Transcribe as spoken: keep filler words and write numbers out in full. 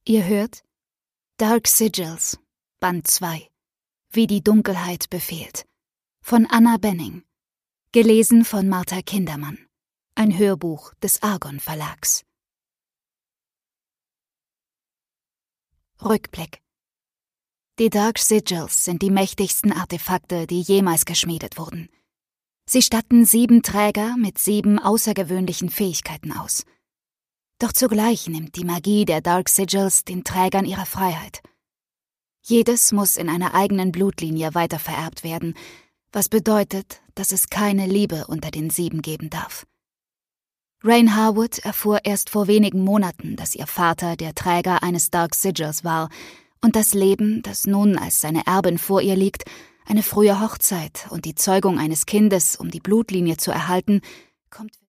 Ihr hört Dark Sigils, Band zwei, Wie die Dunkelheit befehlt, von Anna Benning, gelesen von Martha Kindermann, ein Hörbuch des Argon Verlags. Rückblick. Die Dark Sigils sind die mächtigsten Artefakte, die jemals geschmiedet wurden. Sie statten sieben Träger mit sieben außergewöhnlichen Fähigkeiten aus. Doch zugleich nimmt die Magie der Dark Sigils den Trägern ihre Freiheit. Jedes muss in einer eigenen Blutlinie weitervererbt werden, was bedeutet, dass es keine Liebe unter den Sieben geben darf. Rain Harwood erfuhr erst vor wenigen Monaten, dass ihr Vater der Träger eines Dark Sigils war und das Leben, das nun als seine Erbin vor ihr liegt, eine frühe Hochzeit und die Zeugung eines Kindes, um die Blutlinie zu erhalten, kommt